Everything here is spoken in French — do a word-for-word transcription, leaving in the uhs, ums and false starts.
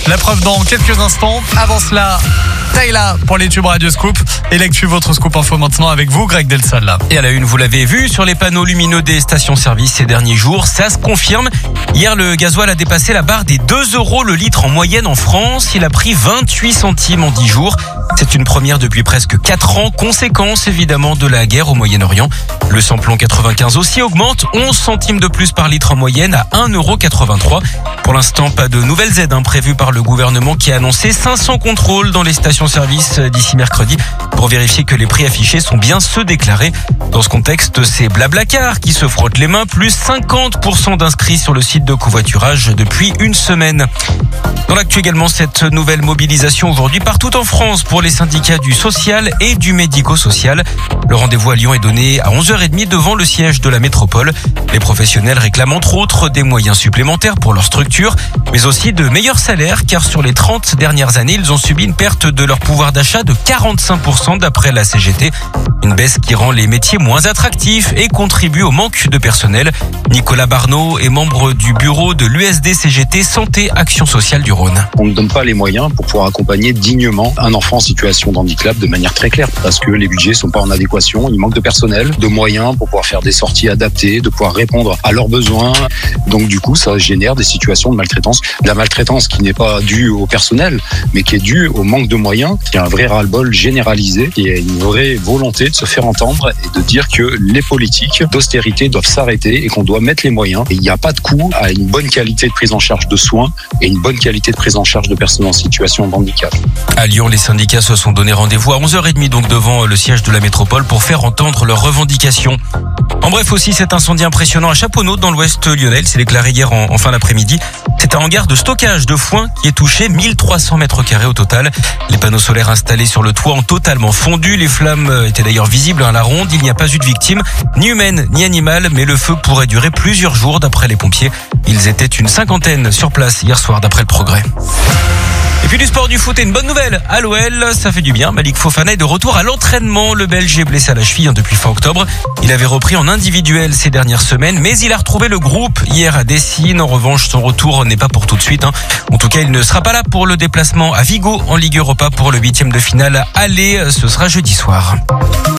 La preuve dans quelques instants. Avant cela, Taïla pour les tubes Radio Scoop. Et l'actu, votre Scoop Info maintenant avec vous, Greg Delsol. Et à la une, vous l'avez vu sur les panneaux lumineux des stations-service ces derniers jours, ça se confirme. Hier, le gasoil a dépassé la barre des deux euros le litre en moyenne en France. Il a pris vingt-huit centimes en dix jours. C'est une première depuis presque quatre ans, conséquence évidemment de la guerre au Moyen-Orient. Le samplon quatre-vingt-quinze aussi augmente, onze centimes de plus par litre en moyenne à un euro quatre-vingt-trois. Pour l'instant, pas de nouvelles aides hein, prévues par le gouvernement qui a annoncé cinq cents contrôles dans les stations-service d'ici mercredi pour vérifier que les prix affichés sont bien ceux déclarés. Dans ce contexte, c'est Blablacar qui se frotte les mains, plus cinquante pour cent d'inscrits sur le site de covoiturage depuis une semaine. Dans l'actu également, cette nouvelle mobilisation aujourd'hui partout en France pour les syndicats du social et du médico-social. Le rendez-vous à Lyon est donné à onze heures trente devant le siège de la métropole. Les professionnels réclament entre autres des moyens supplémentaires pour leur structure, mais aussi de meilleurs salaires car sur les trente dernières années, ils ont subi une perte de leur pouvoir d'achat de quarante-cinq pour cent d'après la C G T. Une baisse qui rend les métiers moins attractifs et contribue au manque de personnel. Nicolas Barneau est membre du bureau de l'U S D C G T Santé Action Sociale du Rhône. On ne donne pas les moyens pour pouvoir accompagner dignement un enfant en situation de handicap de manière très claire parce que les budgets sont pas en adéquation, il manque de personnel, de moyens pour pouvoir faire des sorties adaptées, de pouvoir répondre à leurs besoins. Donc du coup, ça génère des situations de maltraitance. De la maltraitance qui n'est pas due au personnel, mais qui est due au manque de moyens. Il y a un vrai ras-le-bol généralisé et il y a une vraie volonté de se faire entendre et de dire que les politiques d'austérité doivent s'arrêter et qu'on doit mettre les moyens. Et il n'y a pas de coût à une bonne qualité de prise en charge de soins et une bonne qualité de prise en charge de personnes en situation de handicap. À Lyon, les syndicats se sont donné rendez-vous à onze heures trente donc devant le siège de la métropole pour faire entendre leurs revendications. En bref aussi, cet incendie impressionnant à Chaponneau dans l'ouest lyonnais, il s'est déclaré hier en, en fin d'après-midi. C'est un hangar de stockage de foin qui est touché, mille trois cents mètres carrés au total. Les panneaux solaires installés sur le toit ont totalement fondu. Les flammes étaient d'ailleurs visibles à la ronde. Il n'y a pas eu de victimes, ni humaine ni animale, mais le feu pourrait durer plusieurs jours d'après les pompiers. Ils étaient une cinquantaine sur place hier soir d'après le Progrès. Et puis du sport, du foot et une bonne nouvelle à l'O L, ça fait du bien. Malik Fofana est de retour à l'entraînement. Le Belge est blessé à la cheville depuis fin octobre. Il avait repris en individuel ces dernières semaines, mais il a retrouvé le groupe hier à Dessine. En revanche, son retour n'est pas pour tout de suite. Hein. En tout cas, il ne sera pas là pour le déplacement à Vigo en Ligue Europa pour le huitième de finale aller. Ce sera jeudi soir.